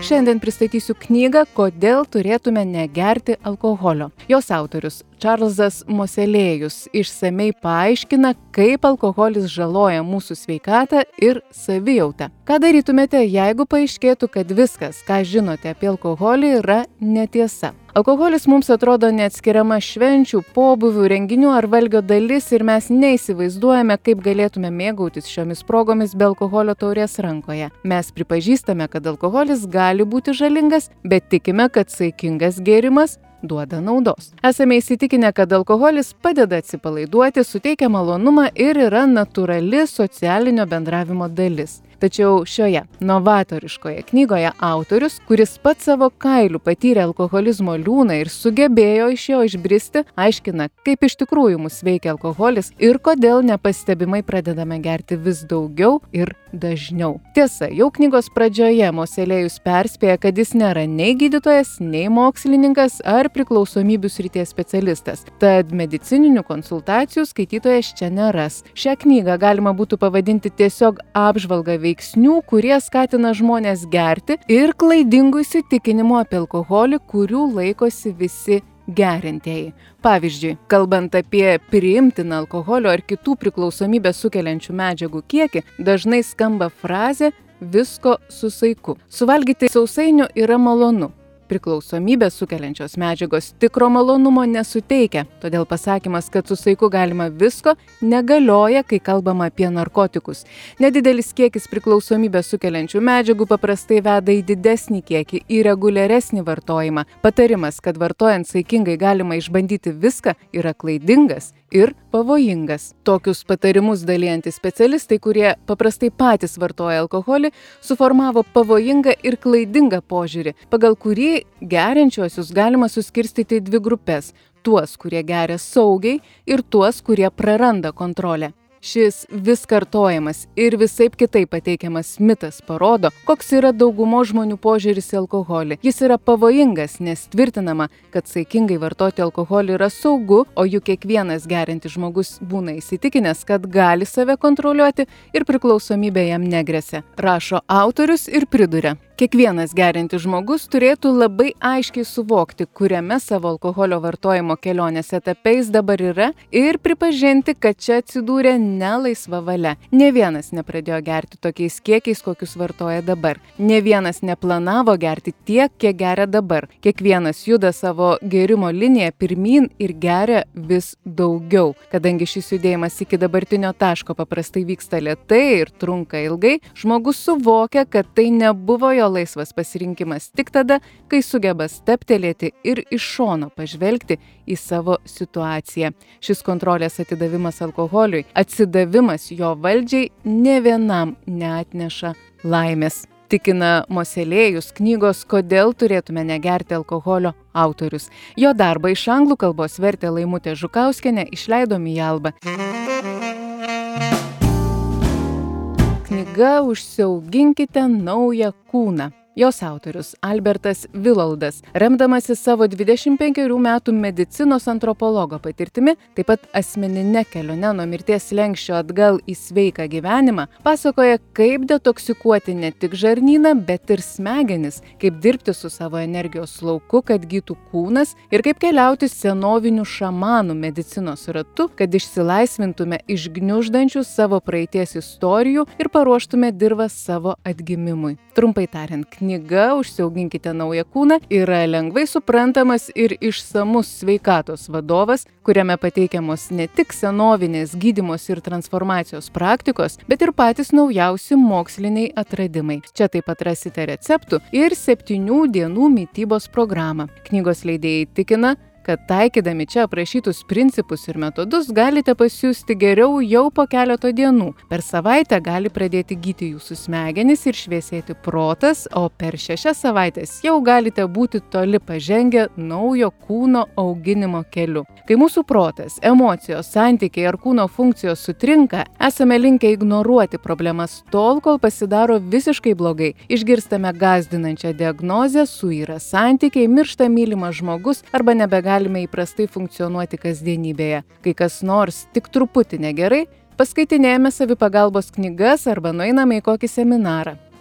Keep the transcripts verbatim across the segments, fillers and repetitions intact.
Šiandien pristatysiu knygą "Kodėl turėtume negerti alkoholio". Jos autorius Čarlzas Moselėjus išsamei paaiškina, kaip alkoholis žaloja mūsų sveikatą ir savijautą. Ką darytumėte, jeigu paaiškėtų, kad viskas, ką žinote apie alkoholį, yra netiesa? Alkoholis mums atrodo neatskiriama švenčių, pobūvių, renginių ar valgio dalis ir mes neįsivaizduojame, kaip galėtume mėgautis šiomis progomis be alkoholio taurės rankoje. Mes pripažįstame, kad alkoholis gali būti žalingas, bet tikime, kad saikingas gėrimas duoda naudos. Esame įsitikinę, kad alkoholis padeda atsipalaiduoti, suteikia malonumą ir yra natūrali socialinio bendravimo dalis. Tačiau šioje novatoriškoje knygoje autorius, kuris pats savo kailiu patyrė alkoholizmo liūną ir sugebėjo iš jo išbristi, aiškina, kaip iš tikrųjų mus veikia alkoholis ir kodėl nepastebimai pradedame gerti vis daugiau ir dažniau. Tiesa, jau knygos pradžioje Moselėjus perspėja, kad jis nėra nei gydytojas, nei mokslininkas ar priklausomybių srities specialistas. Tad medicininių konsultacijų skaitytojas čia neras. Šią knygą galima būtų pavadinti tiesiog apžvalga veiksnių, kurie skatina žmonės gerti ir klaidingų įsitikinimų apie alkoholį, kurių laikosi visi geriantieji. Pavyzdžiui, kalbant apie priimtiną alkoholio ar kitų priklausomybę sukeliančių medžiagų kiekį, dažnai skamba frazė "visko su saiku". Suvalgyti sausainių yra malonu. Priklausomybę sukeliančios medžiagos tikro malonumo nesuteikia, todėl pasakymas, kad su saiku galima visko, negalioja, kai kalbama apie narkotikus. Nedidelis kiekis priklausomybę sukeliančių medžiagų paprastai veda į didesnį kiekį, į reguliaresnį vartojimą. Patarimas, kad vartojant saikingai galima išbandyti viską, yra klaidingas ir pavojingas. Tokius patarimus dalijantys specialistai, kurie paprastai patys vartoja alkoholį, suformavo pavojingą ir klaidingą požiūrį, pagal kurį geriančiuosius galima suskirstyti į dvi grupės – tuos, kurie geria saugiai ir tuos, kurie praranda kontrolę. Šis vis kartojamas ir visaip kitaip pateikiamas mitas parodo, koks yra daugumo žmonių požiūris į alkoholį. Jis yra pavojingas, nes tvirtinama, kad saikingai vartoti alkoholį yra saugu, o juk kiekvienas geriantis žmogus būna įsitikinęs, kad gali save kontroliuoti ir priklausomybė jam negresia. Rašo autorius ir priduria. Kiekvienas geriantis žmogus turėtų labai aiškiai suvokti, kuriame savo alkoholio vartojimo kelionės etape jis dabar yra ir pripažinti, kad čia atsidūrė ne laisva valia. Ne vienas nepradėjo gerti tokiais kiekiais, kokius vartoja dabar. Ne vienas neplanavo gerti tiek, kiek geria dabar. Kiekvienas juda savo gėrimo liniją pirmyn ir geria vis daugiau. Kadangi šis judėjimas iki dabartinio taško paprastai vyksta lėtai ir trunka ilgai, žmogus suvokia, kad tai nebuvo jo laisvas pasirinkimas tik tada, kai sugeba stabtelėti ir iš šono pažvelgti į savo situaciją. Šis kontrolės atidavimas alkoholiui, atsidavimas jo valdžiai, ne vienam neatneša laimės. Tikina Moselėjus knygos "Kodėl turėtume negerti alkoholio" autorius. Jo darbą iš anglų kalbos vertė Laimutė Žukauskienė, išleido Mialba. Knyga "Užsiauginkite naują kūną". Jos autorius Albertas Viloldas, remdamasis savo dvidešimt penkerių metų medicinos antropologo patirtimi, taip pat asmeninė kelionė nuo mirties slenksčio atgal į sveiką gyvenimą, pasakoja, kaip detoksikuoti ne tik žarnyną, bet ir smegenis, kaip dirbti su savo energijos lauku, kad gytų kūnas ir kaip keliauti senovinių šamanų medicinos ratu, kad išsilaisvintume iš gniuždančių savo praeities istorijų ir paruoštume dirvą savo atgimimui. Trumpai tariant, knyga "Užsiauginkite naują kūną" yra lengvai suprantamas ir išsamus sveikatos vadovas, kuriame pateikiamos ne tik senovinės gydymos ir transformacijos praktikos, bet ir patys naujausi moksliniai atradimai. Čia taip pat rasite receptų ir septynių dienų mitybos programą. Knygos leidėjai tikina, kad taikydami čia aprašytus principus ir metodus galite pasijusti geriau jau po keleto dienų. Per savaitę gali pradėti gyti jūsų smegenys ir šviesėti protas, o per šešias savaitės jau galite būti toli pažengę naujo kūno auginimo keliu. Kai mūsų protas, emocijos, santykiai ar kūno funkcijos sutrinka, esame linkę ignoruoti problemas tol, kol pasidaro visiškai blogai. Išgirstame gąsdinančią diagnozę, suyra santykiai, miršta mylimas žmogus arba nebegali galime įprastai funkcionuoti kasdienybėje. Kai kas nors tik truputį negerai, paskaitinėjame savipagalbos knygas arba nueiname į kokį seminarą.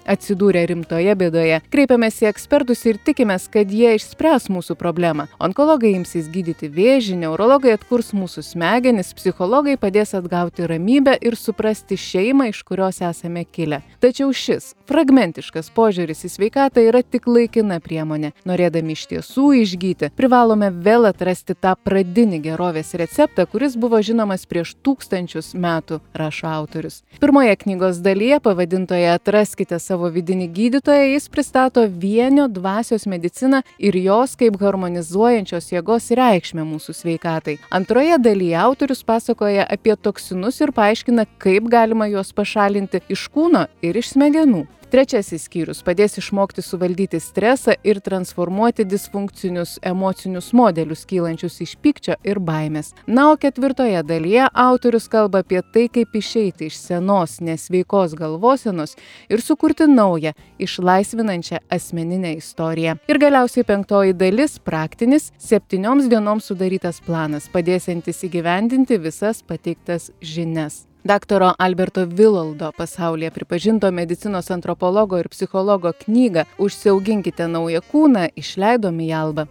Atsidūrę rimtoje bėdoje, kreipiamės į ekspertus ir tikimės, kad jie išspręs mūsų problemą. Onkologai imsis gydyti vėžį, neurologai atkurs mūsų smegenis, psichologai padės atgauti ramybę ir suprasti šeimą, iš kurios esame kilę. Tačiau šis fragmentiškas požiūris į sveikatą yra tik laikina priemonė. Norėdami iš tiesų išgyti, privalome vėl atrasti tą pradinį gerovės receptą, kuris buvo žinomas prieš tūkstančius metų, rašo autorius. Pirmoje knygos dalyje, pavadintoje Atraskite savo vidinį gydytoją, jis pristato vienio dvasios mediciną ir jos kaip harmonizuojančios jėgos reikšmę mūsų sveikatai. Antroje dalyje autorius pasakoja apie toksinus ir paaiškina, kaip galima juos pašalinti iš kūno ir iš smegenų. Trečiasis skyrius padės išmokti suvaldyti stresą ir transformuoti disfunkcinius emocinius modelius kylančius iš pykčio ir baimės. Na, o ketvirtoje dalyje autorius kalba apie tai, kaip išeiti iš senos nesveikos galvosenos ir sukurti naują, išlaisvinančią asmeninę istoriją. Ir galiausiai penktoji dalis – praktinis, septynioms dienoms sudarytas planas, padėsiantis įgyvendinti visas pateiktas žinias. Daktaro Alberto Viloldo pasaulyje pripažinto medicinos antropologo ir psichologo knygą Užsiauginkite naują kūną išleido Mialba.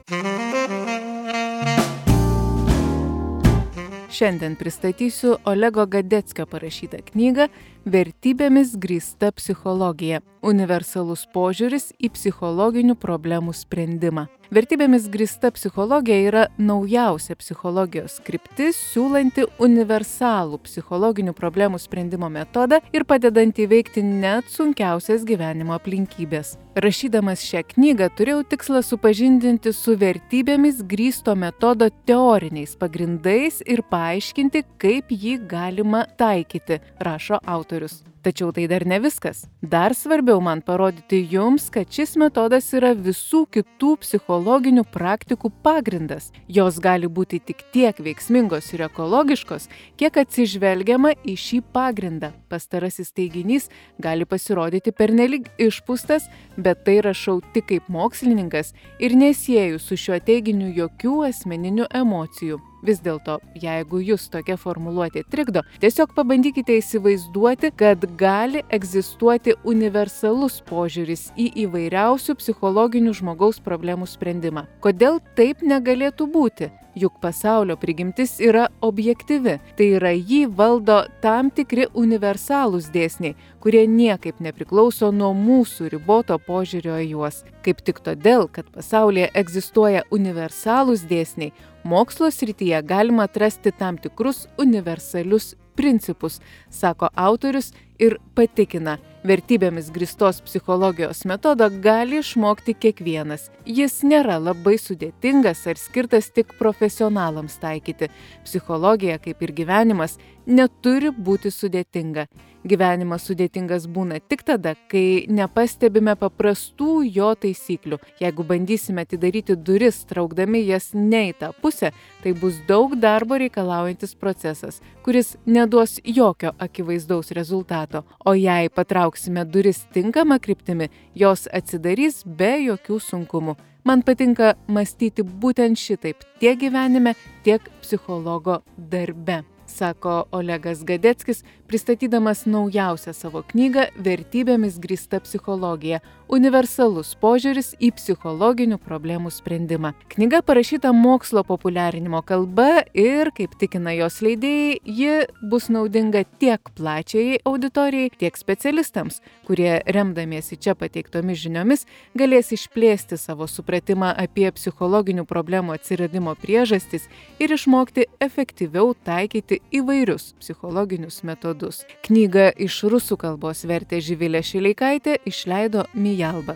Šiandien pristatysiu Olego Gadeckio parašytą knygą Vertybėmis grįsta psichologija. Universalus požiūris į psichologinių problemų sprendimą. Vertybėmis grįsta psichologija yra naujausia psichologijos kryptis, siūlanti universalų psichologinių problemų sprendimo metodą ir padedanti įveikti net sunkiausias gyvenimo aplinkybės. Rašydamas šią knygą turėjau tikslą supažindinti su vertybėmis grįsto metodo teoriniais pagrindais ir paaiškinti, kaip jį galima taikyti, rašo autorius. Tačiau tai dar ne viskas. Dar svarbiau man parodyti jums, kad šis metodas yra visų kitų psichologinių praktikų pagrindas. Jos gali būti tik tiek veiksmingos ir ekologiškos, kiek atsižvelgiama į šį pagrindą. Pastarasis teiginys gali pasirodyti pernelyg išpūstas, bet tai rašau tik kaip mokslininkas ir nesieju su šiuo teiginiu jokių asmeninių emocijų. Vis dėlto, jeigu jūs tokia formuluotė trikdo, tiesiog pabandykite įsivaizduoti, kad gali egzistuoti universalus požiūris į įvairiausių psichologinių žmogaus problemų sprendimą. Kodėl taip negalėtų būti? Juk pasaulio prigimtis yra objektyvi, tai yra jį valdo tam tikri universalūs dėsniai, kurie niekaip nepriklauso nuo mūsų riboto požiūrio į juos. Kaip tik todėl, kad pasaulyje egzistuoja universalūs dėsniai, mokslo srityje galima atrasti tam tikrus universalius principus, sako autorius ir patikina, vertybėmis grįstos psichologijos metodą gali išmokti kiekvienas. Jis nėra labai sudėtingas ar skirtas tik profesionalams taikyti. Psichologija, kaip ir gyvenimas, neturi būti sudėtinga. Gyvenimas sudėtingas būna tik tada, kai nepastebime paprastų jo taisyklių. Jeigu bandysime atidaryti duris, traukdami jas ne į tą pusę, tai bus daug darbo reikalaujantis procesas, kuris neduos jokio akivaizdaus rezultato. O jei patrauksime duris tinkamą kryptimi, jos atsidarys be jokių sunkumų. Man patinka mąstyti būtent šitaip tiek gyvenime, tiek psichologo darbe, sako Olegas Gadeckis, pristatydamas naujausią savo knygą Vertybėmis grįsta psichologija – universalus požiūris į psichologinių problemų sprendimą. Knyga parašyta mokslo populiarinimo kalba ir, kaip tikina jos leidėjai, ji bus naudinga tiek plačiai auditorijai, tiek specialistams, kurie, remdamiesi čia pateiktomis žiniomis, galės išplėsti savo supratimą apie psichologinių problemų atsiradimo priežastis ir išmokti efektyviau taikyti įvairius psichologinius metodus. Knygą iš rusų kalbos vertė Živilė Šileikaitė, išleido Mialba.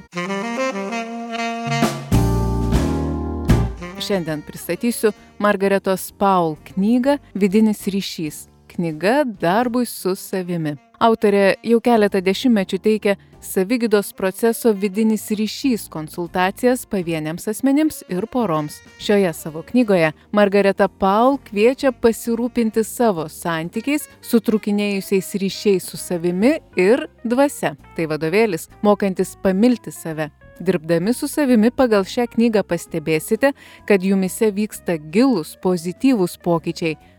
Šiandien pristatysiu Margaretos Paul knygą Vidinis ryšys. Knyga darbui su savimi. Autorė jau keletą dešimtmečių teikia savigydos proceso vidinis ryšys konsultacijas pavieniams asmenims ir poroms. Šioje savo knygoje Margareta Paul kviečia pasirūpinti savo santykiais, sutrūkinėjusiais ryšiais su savimi ir dvasia. Tai vadovėlis, mokantis pamilti save. Dirbdami su savimi pagal šią knygą pastebėsite, kad jumyse vyksta gilūs, pozityvūs pokyčiai.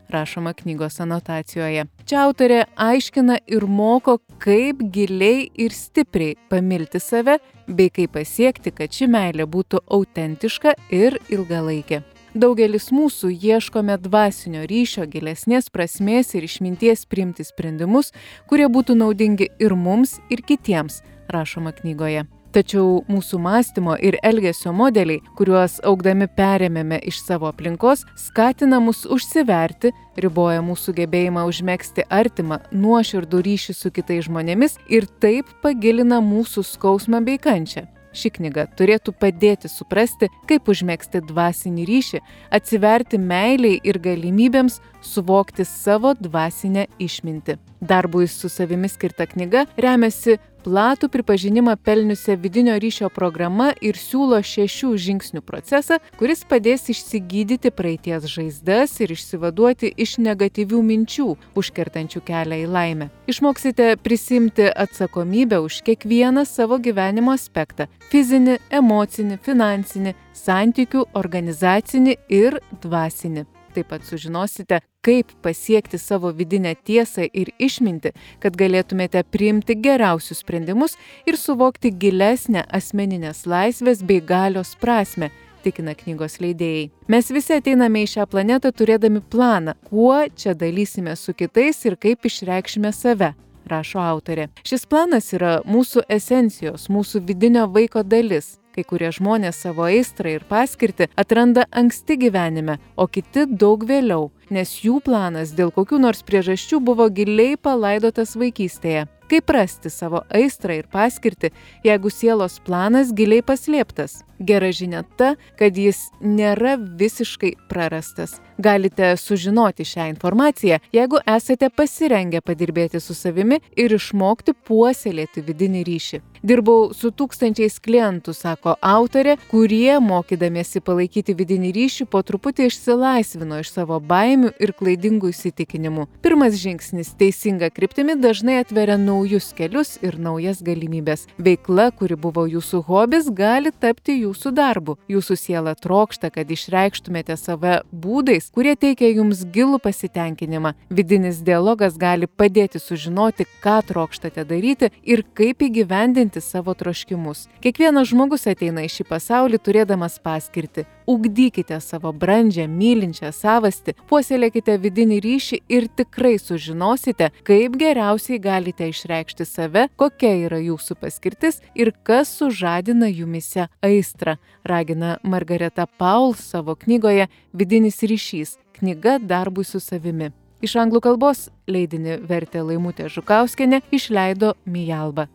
rašoma knygos anotacijoje. Čia autorė aiškina ir moko, kaip giliai ir stipriai pamilti save, bei kaip pasiekti, kad ši meilė būtų autentiška ir ilgalaikė. Daugelis mūsų ieškome dvasinio ryšio, gilesnės prasmės ir išminties priimti sprendimus, kurie būtų naudingi ir mums, ir kitiems, rašoma knygoje. Tačiau mūsų mąstymo ir elgesio modeliai, kuriuos augdami perėmėme iš savo aplinkos, skatina mus užsiverti, riboja mūsų gebėjimą užmegzti artimą, nuoširdų ryšį su kitais žmonėmis ir taip pagilina mūsų skausmą bei kančią. Ši knyga turėtų padėti suprasti, kaip užmegzti dvasinį ryšį, atsiverti meiliai ir galimybėms suvokti savo dvasinę išmintį. Darbui su savimi skirta knyga remiasi platų pripažinimą pelniusią vidinio ryšio programa ir siūlo šešių žingsnių procesą, kuris padės išsigydyti praeities žaizdas ir išsivaduoti iš negatyvių minčių, užkertančių kelią į laimę. Išmoksite prisimti atsakomybę už kiekvieną savo gyvenimo aspektą – fizinį, emocinį, finansinį, santykių, organizacinį ir dvasinį. Taip pat sužinosite, kaip pasiekti savo vidinę tiesą ir išmintį, kad galėtumėte priimti geriausius sprendimus ir suvokti gilesnę asmeninės laisvės bei galios prasmę, tikina knygos leidėjai. Mes visi ateiname į šią planetą turėdami planą, kuo čia dalysime su kitais ir kaip išreikšime save, rašo autorė. Šis planas yra mūsų esencijos, mūsų vidinio vaiko dalis. Kai kurie žmonės savo aistrą ir paskirtį atranda anksti gyvenime, o kiti daug vėliau, nes jų planas dėl kokių nors priežasčių buvo giliai palaidotas vaikystėje. Kaip rasti savo aistrą ir paskirtį, jeigu sielos planas giliai paslėptas? Gera žinia ta, kad jis nėra visiškai prarastas. Galite sužinoti šią informaciją, jeigu esate pasirengę padirbėti su savimi ir išmokti puoselėti vidinį ryšį. Dirbau su tūkstančiais klientų, sako autorė, kurie, mokydamiesi palaikyti vidinį ryšį, po truputį išsilaisvino iš savo baimių ir klaidingų įsitikinimų. Pirmas žingsnis teisinga kryptimi dažnai atveria naujus kelius ir naujas galimybės. Veikla, kuri buvo jūsų hobis, gali tapti jūsų darbu. Jūsų siela trokšta, kad išreikštumėte save būdais, kurie teikia jums gilų pasitenkinimą. Vidinis dialogas gali padėti sužinoti, ką trokštate daryti ir kaip įgyvendinti savo troškimus. Kiekvienas žmogus ateina į šį pasaulį turėdamas paskirtį. Ugdykite savo brandžią, mylinčią savastį, puoselėkite vidinį ryšį ir tikrai sužinosite, kaip geriausiai galite išreikšti save, kokia yra jūsų paskirtis ir kas sužadina jumyse aistrą, ragina Margareta Paul savo knygoje Vidinis ryšys. Knyga darbui su savimi. Iš anglų kalbos leidinį vertė Laimutė Žukauskienė, išleido Mialba.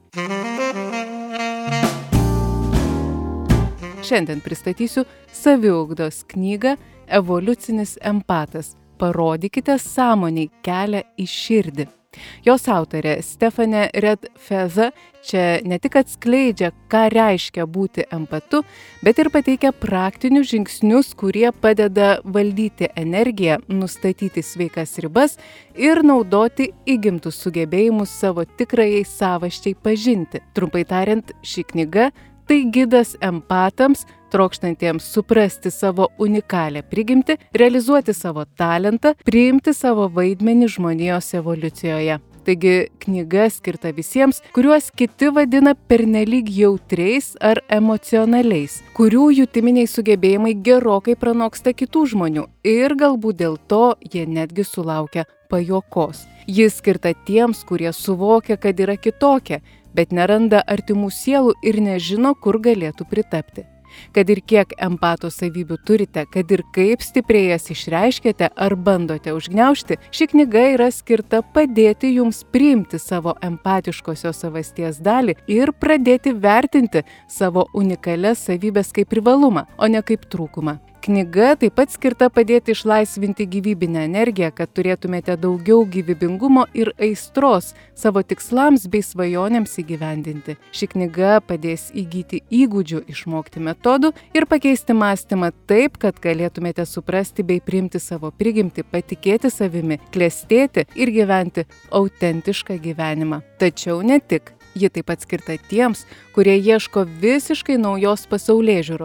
Šiandien pristatysiu saviugdos knygą Evoliucinis empatas. Parodykite sąmoniai kelią į širdį. Jos autorė Stephanie Red-Feza čia ne tik atskleidžia, ką reiškia būti empatu, bet ir pateikia praktinius žingsnius, kurie padeda valdyti energiją, nustatyti sveikas ribas ir naudoti įgimtus sugebėjimus savo tikrajai savasčiai pažinti. Trumpai tariant, ši knyga tai gidas empatams, trokštantiems suprasti savo unikalią prigimtį, realizuoti savo talentą, priimti savo vaidmenį žmonijos evoliucijoje. Taigi knyga skirta visiems, kuriuos kiti vadina pernelyg jautriais ar emocionaliais, kurių jutiminiai sugebėjimai gerokai pranoksta kitų žmonių ir galbūt dėl to jie netgi sulaukia pajuokos. Jis skirta tiems, kurie suvokia, kad yra kitokia, bet neranda artimų sielų ir nežino, kur galėtų pritapti. Kad ir kiek empato savybių turite, kad ir kaip stipriai jas išreiškėte ar bandote užgniaužti, ši knyga yra skirta padėti jums priimti savo empatiškosios savasties dalį ir pradėti vertinti savo unikalias savybes kaip privalumą, o ne kaip trūkumą. Knyga taip pat skirta padėti išlaisvinti gyvybinę energiją, kad turėtumėte daugiau gyvybingumo ir aistros savo tikslams bei svajonėms įgyvendinti. Ši knyga padės įgyti įgūdžių, išmokti metodų ir pakeisti mąstymą taip, kad galėtumėte suprasti bei priimti savo prigimtį, patikėti savimi, klestėti ir gyventi autentišką gyvenimą. Tačiau ne tik. Ji taip pat skirta tiems, kurie ieško visiškai naujos pasaulėžiūros.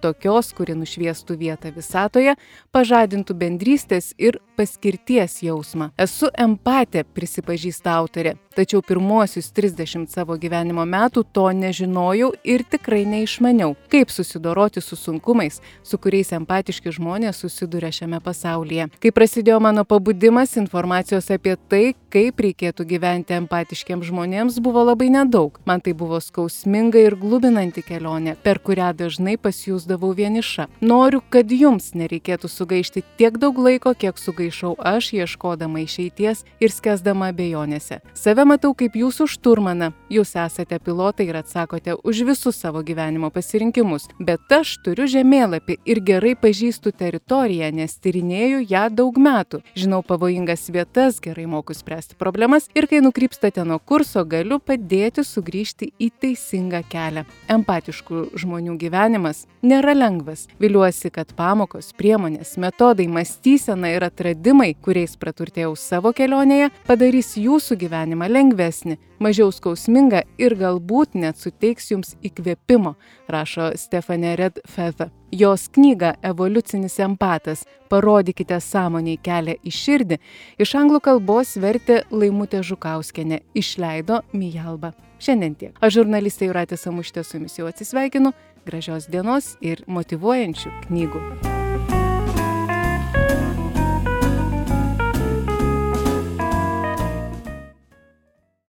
tokios, kuri nušviestų vietą visatoje, pažadintų bendrystės ir paskirties jausmą. Esu empatė, prisipažįsta autorė, tačiau pirmuosius trisdešimt savo gyvenimo metų to nežinojau ir tikrai neišmaniau, kaip susidoroti su sunkumais, su kuriais empatiški žmonės susiduria šiame pasaulyje. Kai prasidėjo mano pabudimas, informacijos apie tai, kaip reikėtų gyventi empatiškiams žmonėms, buvo labai nedaug. Man tai buvo skausminga ir glubinanti kelionė, per kurią dažnai pasijusdavau vieniša. Noriu, kad jums nereikėtų sugaišti tiek daug laiko, kiek sugaišau aš, ieškodama išeities ir skęsdama abejonėse. Save matau kaip jūsų šturmaną. Jūs esate pilotai ir atsakote už visus savo gyvenimo pasirinkimus. Bet aš turiu žemėlapį ir gerai pažįstu teritoriją, nes tyrinėju ją daug metų. Žinau pavojingas vietas, gerai moku spręsti problemas ir kai nukrypstate nuo kurso, galiu padėti sugrįžti į teisingą kelią. Empatiškų žmonių gyvenimas nėra lengvas. Viliuosi, kad pamokos, priemonės, metodai, mąstysena ir atradimai, kuriais praturtėjau savo kelionėje, padarys jūsų gyvenimą lengvesnį, mažiau skausmingą ir galbūt net suteiks jums įkvėpimo, rašo Stefanė Redfeather. Jos knygą Evoliucinis empatas parodykite sąmoniai kelią į širdį iš anglų kalbos vertė Laimutė Žukauskienė, išleido Mijalba. Šiandien tiek. Aš žurnalistė Jūratė Samušytė su jumis jau atsisveikinu. Gražios dienos ir motyvuojančių knygų.